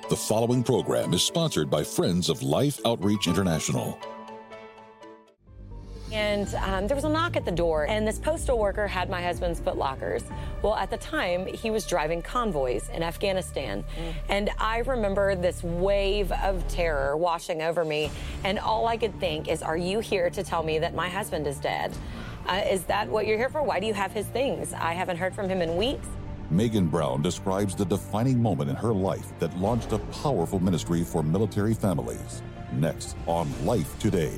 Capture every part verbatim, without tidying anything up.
The following program is sponsored by Friends of Life Outreach International. And um, there was a knock at the door, and this postal worker had my husband's foot lockers. Well, at the time, he was driving convoys in Afghanistan. Mm. And I remember this wave of terror washing over me, and all I could think is, are you here to tell me that my husband is dead? Uh, is that what you're here for? Why do you have his things? I haven't heard from him in weeks. Megan Brown describes the defining moment in her life that launched a powerful ministry for military families. Next on Life Today.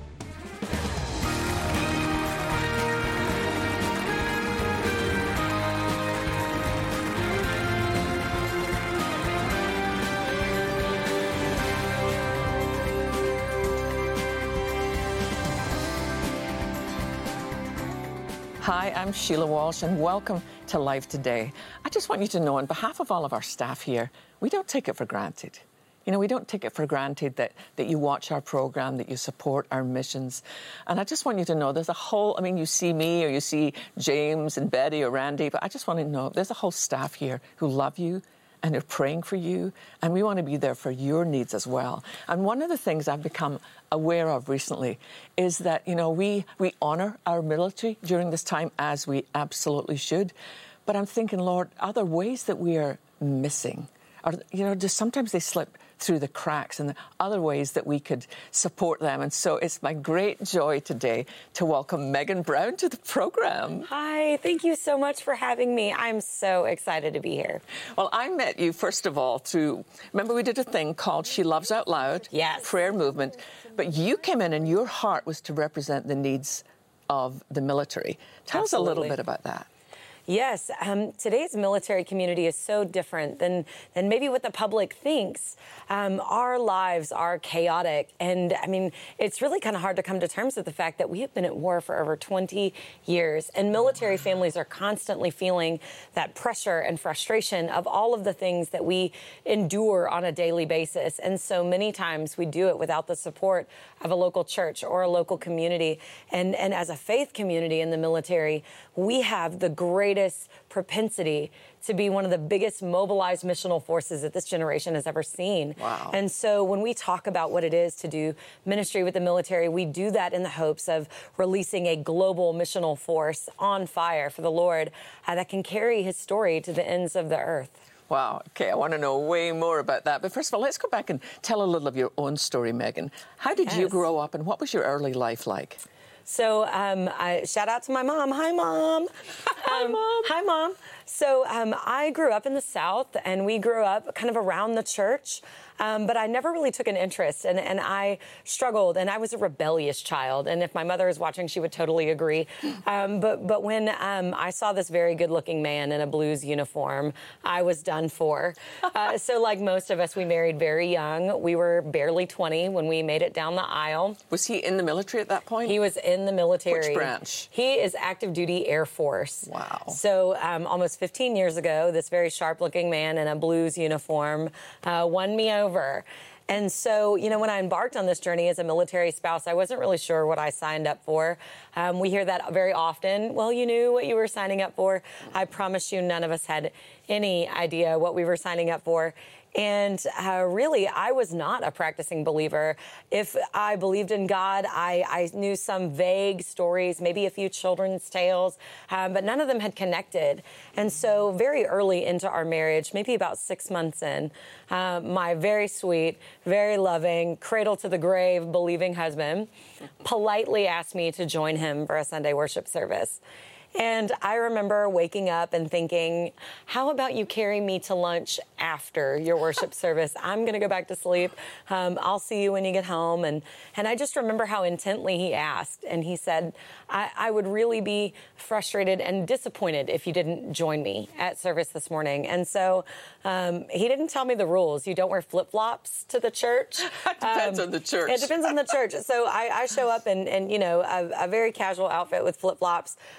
Hi, I'm Sheila Walsh, and welcome to Life Today. I just want you to know, on behalf of all of our staff here, we don't take it for granted. You know, we don't take it for granted that, that you watch our program, that you support our missions. And I just want you to know there's a whole, I mean, you see me or you see James and Betty or Randy, but I just want to know there's a whole staff here who love you and are praying for you, and we want to be there for your needs as well. And one of the things I've become aware of recently is that, you know, we, we honour our military during this time, as we absolutely should. But I'm thinking, Lord, are there ways that we are missing? Or, you know, just sometimes they slip through the cracks, and the other ways that we could support them. And so it's my great joy today to welcome Megan Brown to the program. Hi, thank you so much for having me. I'm so excited to be here. Well, I met you, first of all, through, remember we did a thing called She Loves Out Loud? Yes. Prayer movement. But you came in and your heart was to represent the needs of the military. Tell Absolutely. us a little bit about that. Yes, um, today's military community is so different than, than maybe what the public thinks. Um, our lives are chaotic, and I mean, it's really kind of hard to come to terms with the fact that we have been at war for over twenty years, and military families are constantly feeling that pressure and frustration of all of the things that we endure on a daily basis. And so many times we do it without the support of a local church or a local community. And, and as a faith community in the military, we have the greatest propensity to be one of the biggest mobilized missional forces that this generation has ever seen. Wow. And so when we talk about what it is to do ministry with the military, we do that in the hopes of releasing a global missional force on fire for the Lord uh, that can carry his story to the ends of the earth. Wow. Okay, I want to know way more about that. But first of all, let's go back and tell a little of your own story, Megan. How did Yes. you grow up, and what was your early life like? So um, I, shout out to my mom. Hi, Mom. Hi, um, Mom. Hi, Mom. So um, I grew up in the South, and we grew up kind of around the church. Um, but I never really took an interest, and, and I struggled, and I was a rebellious child. And if my mother is watching, she would totally agree. Um, but but when um, I saw this very good-looking man in a Blues uniform, I was done for. Uh, so like most of us, we married very young. We were barely twenty when we made it down the aisle. Was he in the military at that point? He was in the military. Which branch? He is active duty Air Force. Wow. So um, almost fifteen years ago, this very sharp-looking man in a Blues uniform uh, won me over. Over. And so, you know, when I embarked on this journey as a military spouse, I wasn't really sure what I signed up for. Um, we hear that very often. Well, you knew what you were signing up for. I promise you, none of us had any idea what we were signing up for. And uh, really, I was not a practicing believer. If I believed in God, I, I knew some vague stories, maybe a few children's tales, um, but none of them had connected. And so very early into our marriage, maybe about six months in, uh, my very sweet, very loving, cradle-to-the-grave believing husband politely asked me to join him for a Sunday worship service. And I remember waking up and thinking, how about you carry me to lunch after your worship service? I'm going to go back to sleep. Um, I'll see you when you get home. And, and I just remember how intently he asked. And he said, I, I would really be frustrated and disappointed if you didn't join me at service this morning. And so um, he didn't tell me the rules. You don't wear flip-flops to the church. It depends um, on the church. It depends on the church. So I, I show up in, in you know, a, a very casual outfit with flip-flops. Um,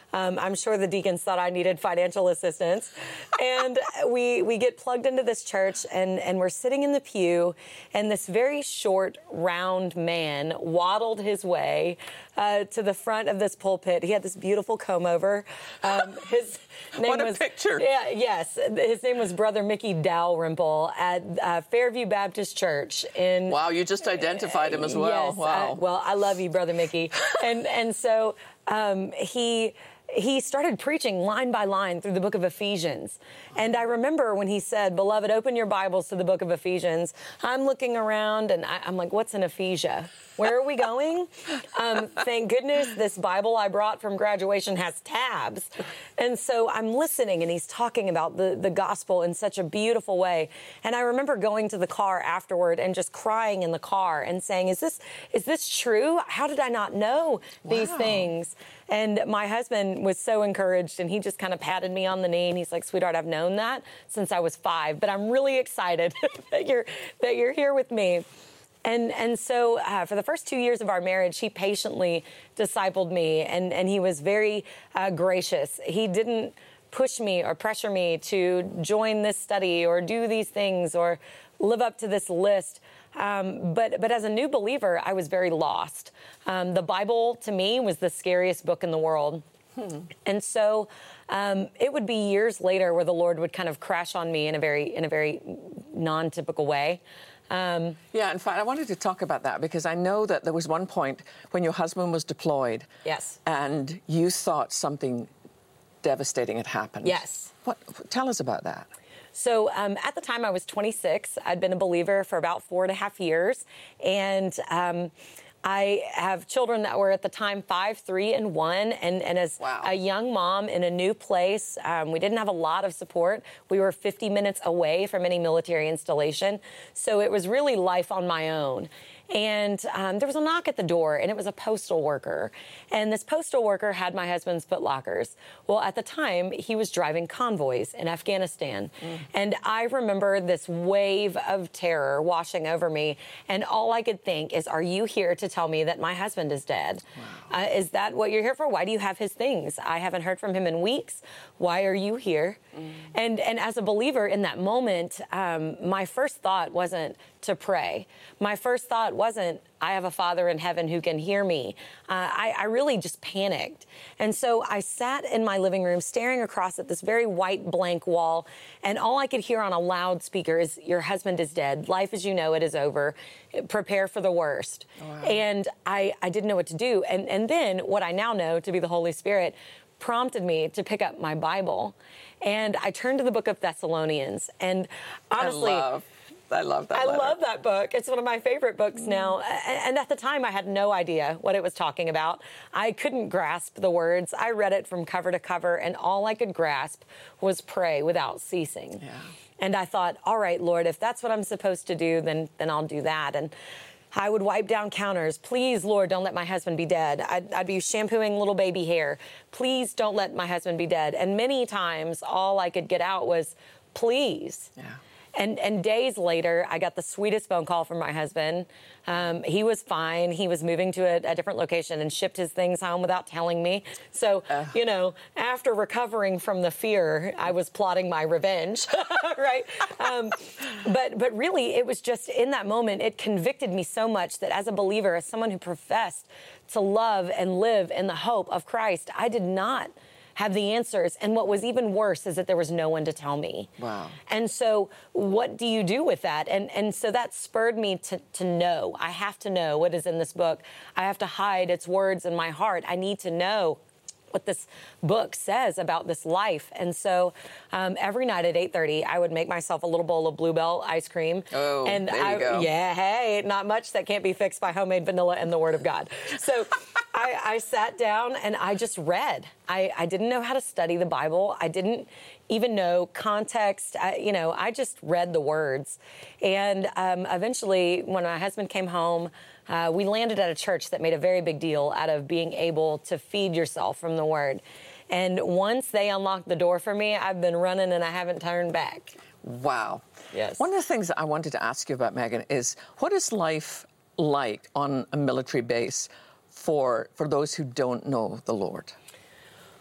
I'm sure the deacons thought I needed financial assistance. And we we get plugged into this church, and, and we're sitting in the pew, and this very short, round man waddled his way uh, to the front of this pulpit. He had this beautiful comb over. Um, his name what a was, picture. Yeah, yes. His name was Brother Mickey Dalrymple at uh, Fairview Baptist Church in... Wow, you just identified him as well. Yes. Wow. Uh, well, I love you, Brother Mickey. and and so um, he... He started preaching line by line through the book of Ephesians. And I remember when he said, "Beloved, open your Bibles to the book of Ephesians." I'm looking around and I, I'm like, what's an Ephesia? Where are we going? Um, thank goodness this Bible I brought from graduation has tabs. And so I'm listening, and he's talking about the, the gospel in such a beautiful way. And I remember going to the car afterward and just crying in the car and saying, is this, is this true? How did I not know these Wow. things? And my husband was so encouraged, and he just kind of patted me on the knee, and he's like, "Sweetheart, I've known that since I was five, but I'm really excited that you're that you're here with me." And and so uh, for the first two years of our marriage, he patiently discipled me, and, and he was very uh, gracious. He didn't push me or pressure me to join this study or do these things or live up to this list. Um, but but as a new believer, I was very lost. Um, the Bible, to me, was the scariest book in the world. Hmm. And so um, it would be years later where the Lord would kind of crash on me in a very in a very non-typical way. Um, yeah, in fact, I wanted to talk about that because I know that there was one point when your husband was deployed. Yes. And you thought something devastating had happened. Yes. What? Tell us about that. So um, at the time I was twenty-six. I'd been a believer for about four and a half years. And um, I have children that were at the time five, three, and one. And, and as wow. a young mom in a new place, um, we didn't have a lot of support. We were fifty minutes away from any military installation. So it was really life on my own. And um, there was a knock at the door, and it was a postal worker. And this postal worker had my husband's foot lockers. Well, at the time, he was driving convoys in Afghanistan. Mm. And I remember this wave of terror washing over me. And all I could think is, are you here to tell me that my husband is dead? Wow. Uh, is that what you're here for? Why do you have his things? I haven't heard from him in weeks. Why are you here? Mm. And, and as a believer in that moment, um, my first thought wasn't to pray. My first thought wasn't, I have a Father in heaven who can hear me. Uh, I, I really just panicked. And so I sat in my living room staring across at this very white blank wall, and all I could hear on a loudspeaker is, your husband is dead. Life as you know it is over. Prepare for the worst. Wow. And I, I didn't know what to do. And, and then what I now know to be the Holy Spirit prompted me to pick up my Bible. And I turned to the book of Thessalonians. And honestly... I love I love that I letter. love that book. It's one of my favorite books Mm. now. And at the time, I had no idea what it was talking about. I couldn't grasp the words. I read it from cover to cover, and all I could grasp was pray without ceasing. Yeah. And I thought, all right, Lord, if that's what I'm supposed to do, then, then I'll do that. And I would wipe down counters. Please, Lord, don't let my husband be dead. I'd, I'd be shampooing little baby hair. Please don't let my husband be dead. And many times, all I could get out was, please. Yeah. And, and days later, I got the sweetest phone call from my husband. Um, he was fine. He was moving to a, a different location and shipped his things home without telling me. So, uh. you know, after recovering from the fear, I was plotting my revenge, right? Um, but, but really, it was just in that moment, it convicted me so much that as a believer, as someone who professed to love and live in the hope of Christ, I did not have the answers. And what was even worse is that there was no one to tell me. Wow. And so what do you do with that? And and so that spurred me to, to know. I have to know what is in this book. I have to hide its words in my heart. I need to know what this book says about this life. And so um, every night at eight thirty, I would make myself a little bowl of Bluebell ice cream. Oh, and there you I, go. Yeah, hey, not much that can't be fixed by homemade vanilla and the Word of God. So I, I sat down and I just read. I, I didn't know how to study the Bible. I didn't even know context. I, you know, I just read the words. And um, eventually, when my husband came home, Uh, we landed at a church that made a very big deal out of being able to feed yourself from the Word. And once they unlocked the door for me, I've been running and I haven't turned back. Wow. Yes. One of the things that I wanted to ask you about, Megan, is what is life like on a military base for, for those who don't know the Lord?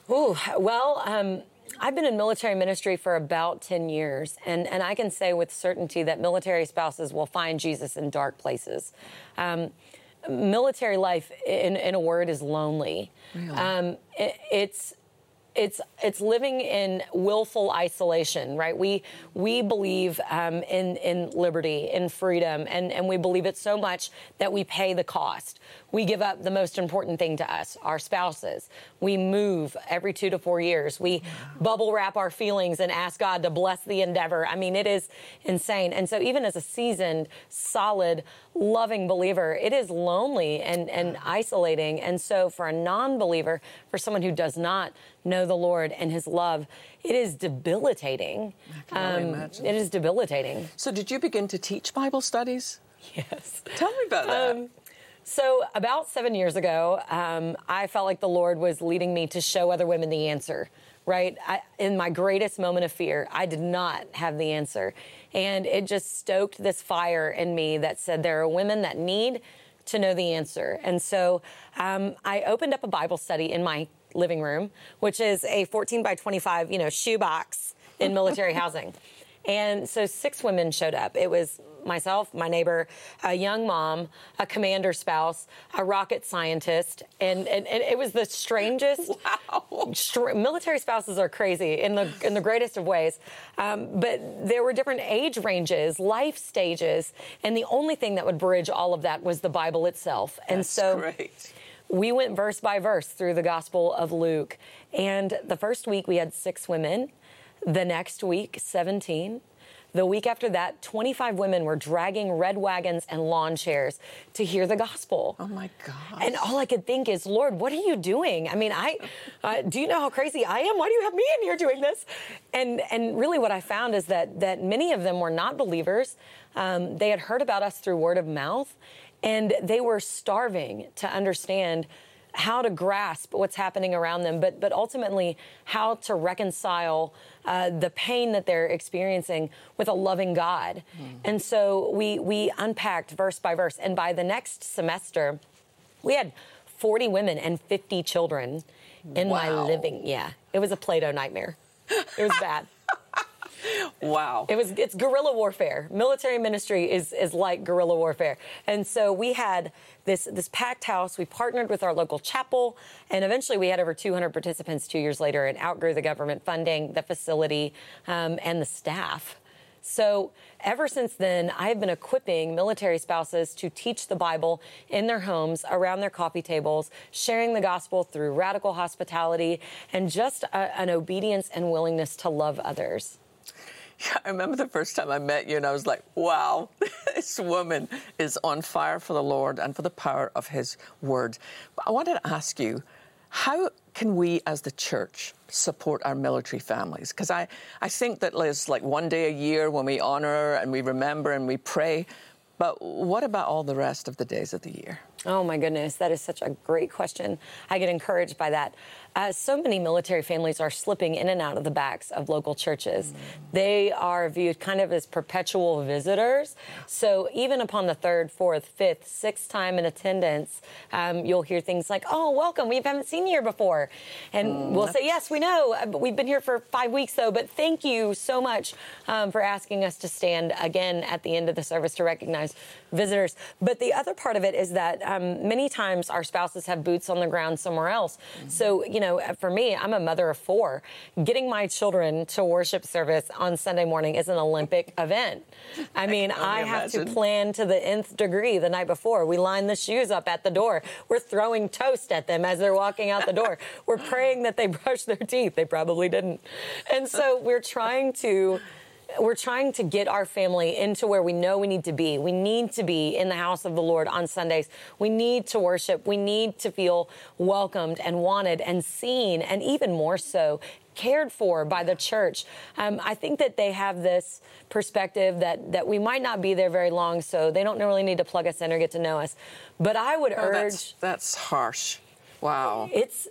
Ooh, well, um, I've been in military ministry for about ten years, and, and I can say with certainty that military spouses will find Jesus in dark places. Um, military life, in, in a word, is lonely. Really? Um, it, it's It's it's living in willful isolation, right? We we believe um, in in liberty, in freedom, and, and we believe it so much that we pay the cost. We give up the most important thing to us, our spouses. We move every two to four years. We bubble wrap our feelings and ask God to bless the endeavor. I mean, it is insane. And so even as a seasoned, solid, loving believer, it is lonely and, and isolating. And so for a non-believer, for someone who does not know the Lord and his love, it is debilitating. I can only Um, imagine. it is debilitating. So did you begin to teach Bible studies? Yes. Tell me about that. Um, so about seven years ago, um, I felt like the Lord was leading me to show other women the answer, right? I, in my greatest moment of fear, I did not have the answer. And it just stoked this fire in me that said there are women that need to know the answer. And so um, I opened up a Bible study in my living room, which is a fourteen by twenty-five, you know, shoebox in military housing. And so six women showed up. It was myself, my neighbor, a young mom, a commander spouse, a rocket scientist, and, and, and it was the strangest. Wow. Str- military spouses are crazy in the in the greatest of ways, um, but there were different age ranges, life stages, and the only thing that would bridge all of that was the Bible itself. And That's so great. we went verse by verse through the Gospel of Luke, and the first week we had six women. The next week, seventeen. The week after that, twenty-five women were dragging red wagons and lawn chairs to hear the gospel. Oh, my God. And all I could think is, Lord, what are you doing? I mean, I uh, do you know how crazy I am? Why do you have me in here doing this? And and really what I found is that that many of them were not believers. Um, they had heard about us through word of mouth, and they were starving to understand how to grasp what's happening around them, but but ultimately how to reconcile uh, the pain that they're experiencing with a loving God. Mm. And so we we unpacked verse by verse. And by the next semester, we had forty women and fifty children in Wow. my living. Yeah, it was a Play-Doh nightmare. It was bad. Wow. It was, it's guerrilla warfare. Military ministry is, is like guerrilla warfare. And so we had this, this packed house. We partnered with our local chapel, and eventually we had over two hundred participants two years later and outgrew the government funding, the facility, um, and the staff. So ever since then, I have been equipping military spouses to teach the Bible in their homes, around their coffee tables, sharing the gospel through radical hospitality, and just a, an obedience and willingness to love others. Yeah, I remember the first time I met you, and I was like, wow, this woman is on fire for the Lord and for the power of his word. But I wanted to ask you, how can we as the church support our military families? Because I, I think that there's like one day a year when we honor and we remember and we pray. But what about all the rest of the days of the year? Oh, my goodness. That is such a great question. I get encouraged by that. Uh, so many military families are slipping in and out of the backs of local churches. Mm-hmm. They are viewed kind of as perpetual visitors. So even upon the third, fourth, fifth, sixth time in attendance, um, you'll hear things like, oh, welcome. We haven't seen you here before. And mm, we'll say, yes, we know. We've been here for five weeks, though. But thank you so much um, for asking us to stand again at the end of the service to recognize visitors. But the other part of it is that um, many times our spouses have boots on the ground somewhere else. Mm-hmm. So, you know, for me, I'm a mother of four. Getting my children to worship service on Sunday morning is an Olympic event. I mean, I, I have imagine. to plan to the nth degree the night before. We line the shoes up at the door. We're throwing toast at them as they're walking out the door. We're praying that they brush their teeth. They probably didn't. And so we're trying to... We're trying to get our family into where we know we need to be. We need to be in the house of the Lord on Sundays. We need to worship. We need to feel welcomed and wanted and seen, and even more so, cared for by the church. Um, I think that they have this perspective that, that we might not be there very long, so they don't really need to plug us in or get to know us. But I would oh, urge... That's, that's harsh. Wow. It's...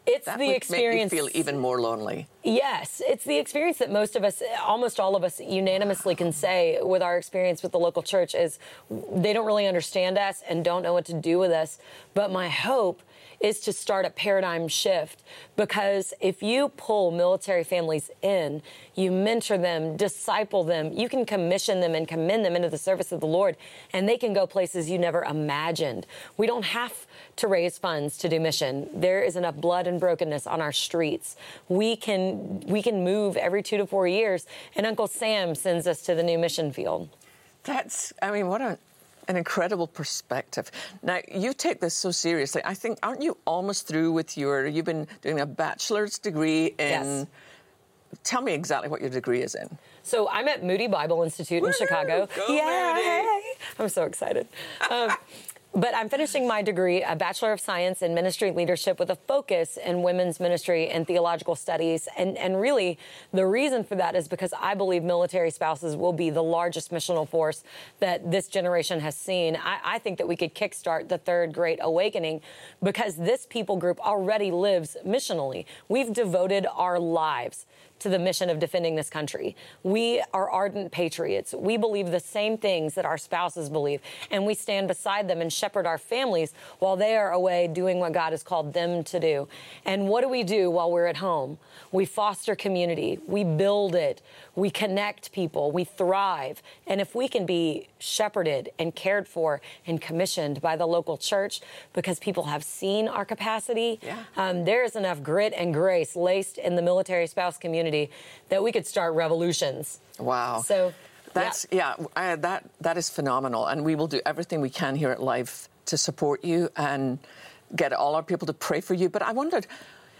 It's that the would experience. Make you feel even more lonely. Yes, it's the experience that most of us, almost all of us, unanimously can say with our experience with the local church is they don't really understand us and don't know what to do with us. But my hope is to start a paradigm shift, because if you pull military families in, you mentor them, disciple them, you can commission them and commend them into the service of the Lord, and they can go places you never imagined. We don't have to raise funds to do mission. There is enough blood and brokenness on our streets. We can we can move every two to four years, and Uncle Sam sends us to the new mission field. That's, I mean, what a An incredible perspective. Now, you take this so seriously. I think, aren't you almost through with your, you've been doing a bachelor's degree in, yes. Tell me exactly what your degree is in. So I'm at Moody Bible Institute Woo-hoo! in Chicago. Go Yay! Moody! I'm so excited. Um, But I'm finishing my degree, a Bachelor of Science in Ministry Leadership, with a focus in women's ministry and theological studies. And, and really, the reason for that is because I believe military spouses will be the largest missional force that this generation has seen. I, I think that we could kickstart the third great awakening, because this people group already lives missionally. We've devoted our lives to the mission of defending this country. We are ardent patriots. We believe the same things that our spouses believe, and we stand beside them and shepherd our families while they are away doing what God has called them to do. And what do we do while we're at home? We foster community. We build it. We connect people. We thrive. And if we can be shepherded and cared for and commissioned by the local church because people have seen our capacity, yeah. um, there is enough grit and grace laced in the military spouse community that we could start revolutions. Wow. So that's, yeah, yeah I, that, that is phenomenal. And we will do everything we can here at Life to support you and get all our people to pray for you. But I wondered,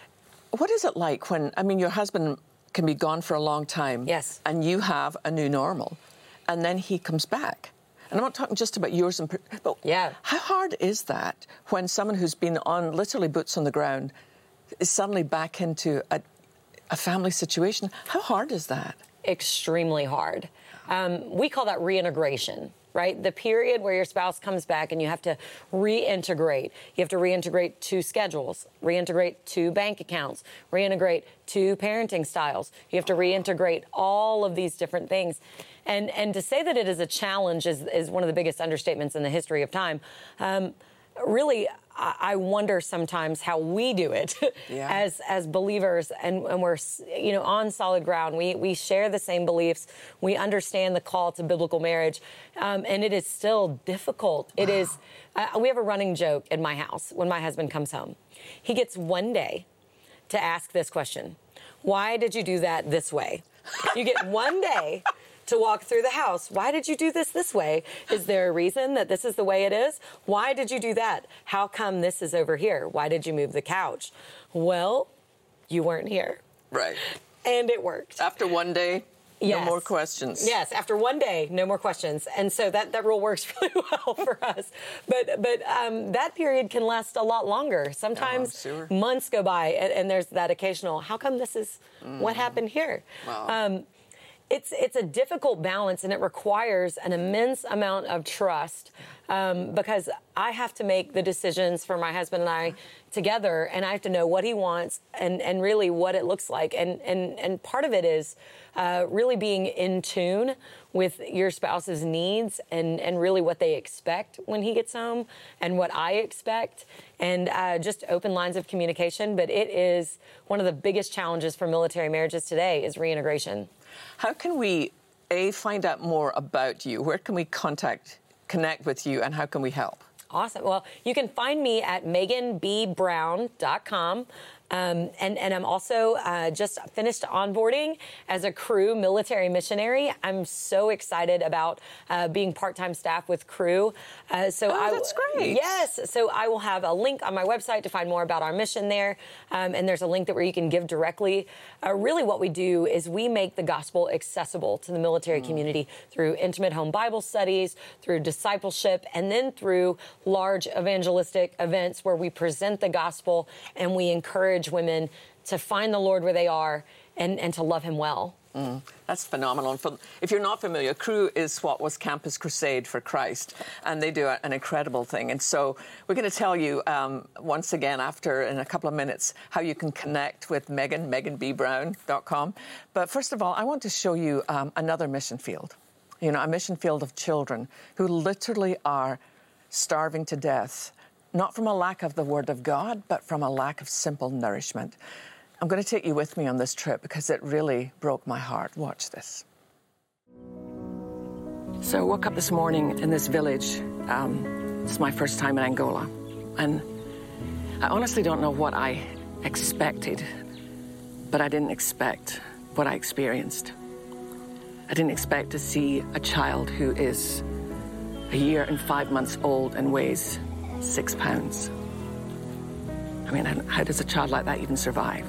what is it like when, I mean, your husband can be gone for a long time. Yes. And you have a new normal, and then he comes back. And I'm not talking just about yours, and but yeah. how hard is that when someone who's been on literally boots on the ground is suddenly back into a, a family situation? How hard is that? Extremely hard. Um, we call that reintegration, right? The period where your spouse comes back and you have to reintegrate. You have to reintegrate two schedules, reintegrate two bank accounts, reintegrate two parenting styles. You have to reintegrate all of these different things. And and to say that it is a challenge is, is one of the biggest understatements in the history of time. Um, really, I wonder sometimes how we do it yeah. as as believers, and, and we're you know on solid ground. We we share the same beliefs. We understand the call to biblical marriage, um, and it is still difficult. Wow. It is. Uh, we have a running joke in my house when my husband comes home. He gets one day to ask this question: why did you do that this way? You get one day to walk through the house. Why did you do this this way? Is there a reason that this is the way it is? Why did you do that? How come this is over here? Why did you move the couch? Well, you weren't here. Right. And it worked. After one day, yes. no more questions. Yes, after one day, no more questions. And so that, that rule works really well for us. But but um, that period can last a lot longer. Sometimes oh, sure. months go by, and, and there's that occasional, how come this is mm. what happened here? Wow. Um, It's it's a difficult balance, and it requires an immense amount of trust, um, because I have to make the decisions for my husband and I together, and I have to know what he wants and, and really what it looks like. And and, and part of it is uh, really being in tune with your spouse's needs and, and really what they expect when he gets home and what I expect, and uh, just open lines of communication. But it is one of the biggest challenges for military marriages today is reintegration. How can we, A, find out more about you? Where can we contact, connect with you, and how can we help? Awesome. Well, you can find me at megan b brown dot com. Um, and, and I'm also uh, just finished onboarding as a Cru military missionary. I'm so excited about uh, being part-time staff with Cru. Uh, so oh, I, that's great. Yes. So I will have a link on my website to find more about our mission there. Um, and there's a link that where you can give directly. Uh, really what we do is we make the gospel accessible to the military mm. community through intimate home Bible studies, through discipleship, and then through large evangelistic events where we present the gospel and we encourage women to find the Lord where they are and, and to love him well. Mm, that's phenomenal. And for, if you're not familiar, Cru is what was Campus Crusade for Christ, and they do a, an incredible thing. And so we're going to tell you um, once again after, in a couple of minutes, how you can connect with Megan, megan b brown dot com. But first of all, I want to show you um, another mission field, you know, a mission field of children who literally are starving to death, not from a lack of the Word of God, but from a lack of simple nourishment. I'm going to take you with me on this trip because it really broke my heart. Watch this. So I woke up this morning in this village. Um, this is my first time in Angola. And I honestly don't know what I expected, but I didn't expect what I experienced. I didn't expect to see a child who is a year and five months old and weighs six pounds. I mean, how does a child like that even survive?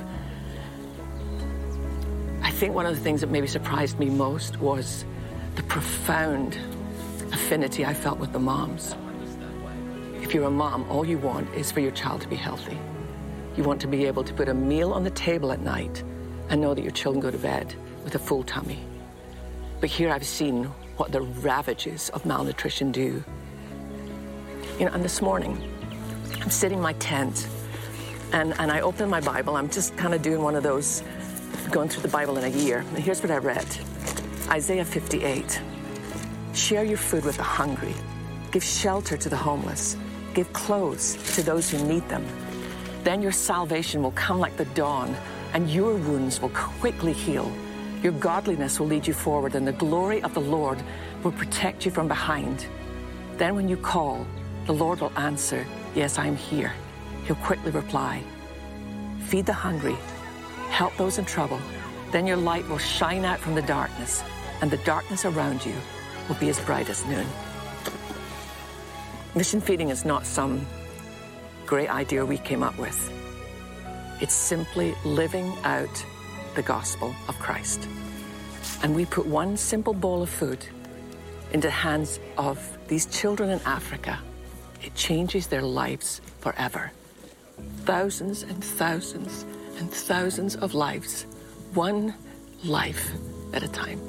I think one of the things that maybe surprised me most was the profound affinity I felt with the moms. If you're a mom, all you want is for your child to be healthy. You want to be able to put a meal on the table at night and know that your children go to bed with a full tummy. But here I've seen what the ravages of malnutrition do. You know, and this morning, I'm sitting in my tent, and, and I open my Bible. I'm just kind of doing one of those, going through the Bible in a year. And here's what I read. Isaiah fifty-eight. Share your food with the hungry. Give shelter to the homeless. Give clothes to those who need them. Then your salvation will come like the dawn, and your wounds will quickly heal. Your godliness will lead you forward, and the glory of the Lord will protect you from behind. Then when you call, the Lord will answer, yes, I am here. He'll quickly reply. Feed the hungry. Help those in trouble. Then your light will shine out from the darkness, and the darkness around you will be as bright as noon. Mission feeding is not some great idea we came up with. It's simply living out the gospel of Christ. And we put one simple bowl of food into the hands of these children in Africa. It changes their lives forever. Thousands and thousands and thousands of lives, one life at a time.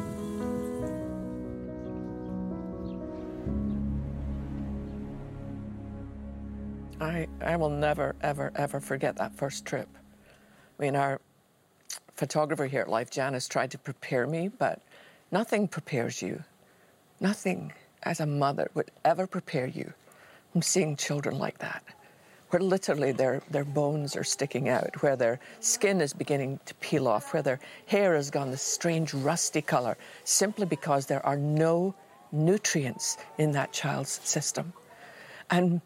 I, I will never, ever, ever forget that first trip. I mean, our photographer here at Life, Janice, tried to prepare me, but nothing prepares you. Nothing as a mother would ever prepare you from seeing children like that, where literally their, their bones are sticking out, where their skin is beginning to peel off, where their hair has gone this strange rusty color, simply because there are no nutrients in that child's system. And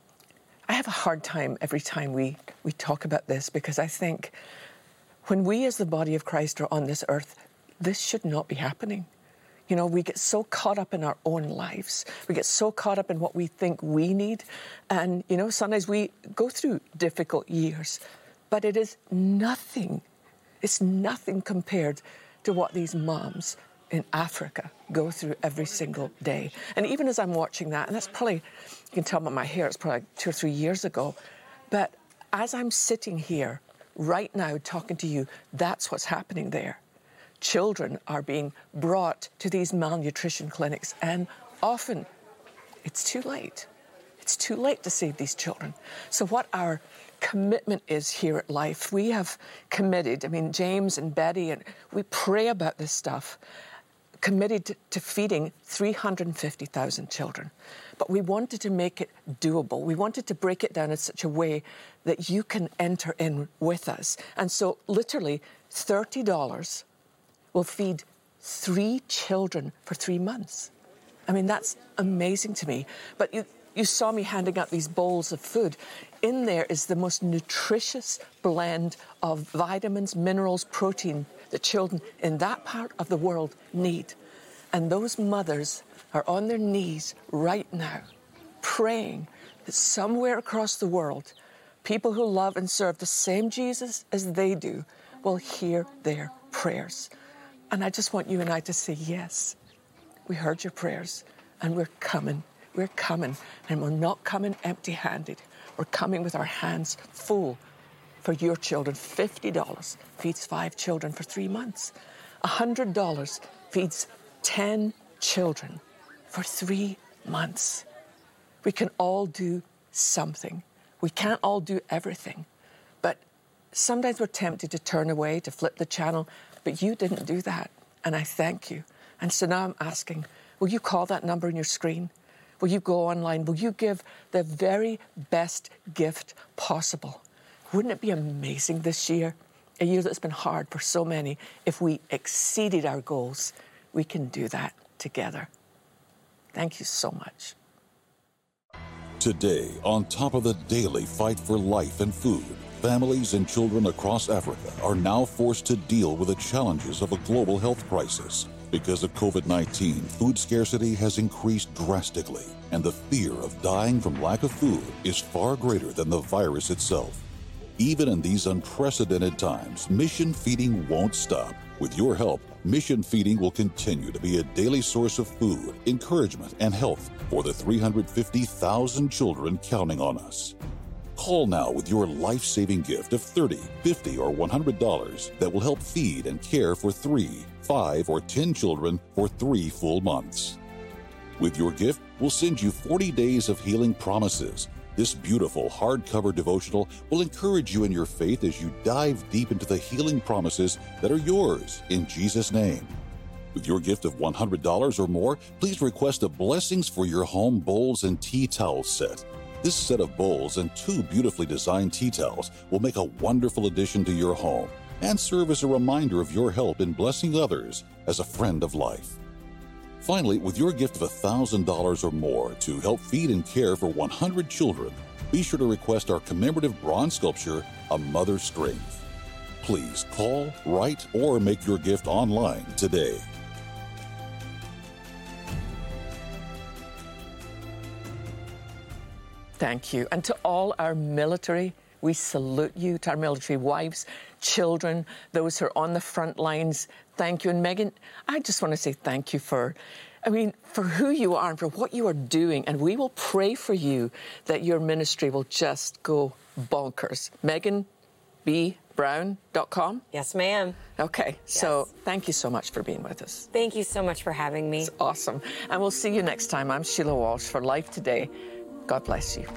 I have a hard time every time we, we talk about this, because I think when we as the body of Christ are on this earth, this should not be happening. You know, we get so caught up in our own lives. We get so caught up in what we think we need. And, you know, sometimes we go through difficult years, but it is nothing. It's nothing compared to what these moms in Africa go through every single day. And even as I'm watching that, and that's probably, you can tell by my hair, it's probably like two or three years ago, but as I'm sitting here right now talking to you, that's what's happening there. Children are being brought to these malnutrition clinics, and often it's too late. It's too late to save these children. So what our commitment is here at Life, we have committed, I mean, James and Betty, and we pray about this stuff, committed to, to feeding three hundred fifty thousand children. But we wanted to make it doable. We wanted to break it down in such a way that you can enter in with us. And so literally thirty dollars will feed three children for three months. I mean, that's amazing to me. But you, you saw me handing out these bowls of food. In there is the most nutritious blend of vitamins, minerals, protein that children in that part of the world need. And those mothers are on their knees right now, praying that somewhere across the world, people who love and serve the same Jesus as they do will hear their prayers. And I just want you and I to say, yes, we heard your prayers, and we're coming. We're coming, and we're not coming empty-handed. We're coming with our hands full for your children. fifty dollars feeds five children for three months. one hundred dollars feeds ten children for three months. We can all do something. We can't all do everything. But sometimes we're tempted to turn away, to flip the channel. But you didn't do that. And I thank you. And so now I'm asking, will you call that number on your screen? Will you go online? Will you give the very best gift possible? Wouldn't it be amazing this year, a year that's been hard for so many, if we exceeded our goals? We can do that together. Thank you so much. Today, on top of the daily fight for life and food, families and children across Africa are now forced to deal with the challenges of a global health crisis. Because of COVID nineteen, food scarcity has increased drastically, and the fear of dying from lack of food is far greater than the virus itself. Even in these unprecedented times, Mission Feeding won't stop. With your help, Mission Feeding will continue to be a daily source of food, encouragement, and health for the three hundred fifty thousand children counting on us. Call now with your life-saving gift of thirty dollars, fifty dollars, or one hundred dollars that will help feed and care for three, five, or ten children for three full months. With your gift, we'll send you forty days of healing promises. This beautiful hardcover devotional will encourage you in your faith as you dive deep into the healing promises that are yours in Jesus' name. With your gift of one hundred dollars or more, please request a Blessings for Your Home Bowls and Tea Towel set. This set of bowls and two beautifully designed tea towels will make a wonderful addition to your home and serve as a reminder of your help in blessing others as a friend of life. Finally, with your gift of one thousand dollars or more to help feed and care for one hundred children, be sure to request our commemorative bronze sculpture, A Mother's Strength. Please call, write, or make your gift online today. Thank you. And to all our military, we salute you. To our military wives, children, those who are on the front lines, thank you. And Megan, I just want to say thank you for, I mean, for who you are and for what you are doing. And we will pray for you that your ministry will just go bonkers. Megan B Brown dot com? Yes, ma'am. Okay, yes. So thank you so much for being with us. Thank you so much for having me. It's awesome. And we'll see you next time. I'm Sheila Walsh for Life Today. God bless you.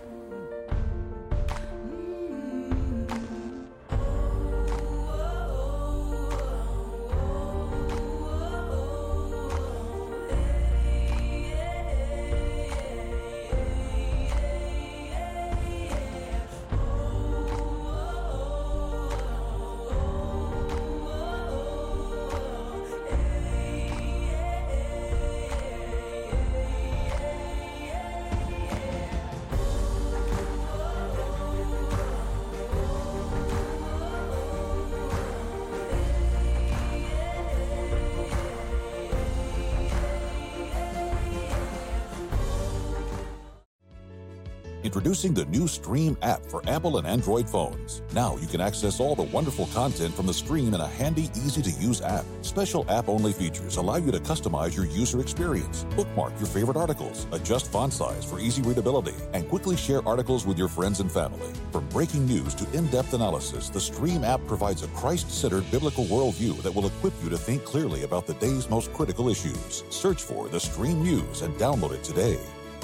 Introducing the new Stream app for Apple and Android phones. Now you can access all the wonderful content from the Stream in a handy, easy-to-use app. Special app-only features allow you to customize your user experience, bookmark your favorite articles, adjust font size for easy readability, and quickly share articles with your friends and family. From breaking news to in-depth analysis, the Stream app provides a Christ-centered biblical worldview that will equip you to think clearly about the day's most critical issues. Search for the Stream News and download it today.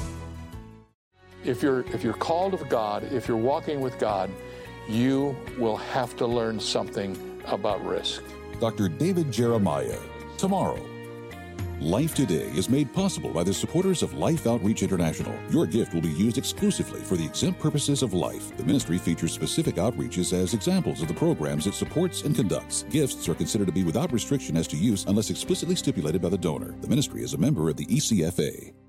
If you're, if you're called of God, if you're walking with God, you will have to learn something about risk. Doctor David Jeremiah, tomorrow. Life Today is made possible by the supporters of Life Outreach International. Your gift will be used exclusively for the exempt purposes of life. The ministry features specific outreaches as examples of the programs it supports and conducts. Gifts are considered to be without restriction as to use unless explicitly stipulated by the donor. The ministry is a member of the E C F A.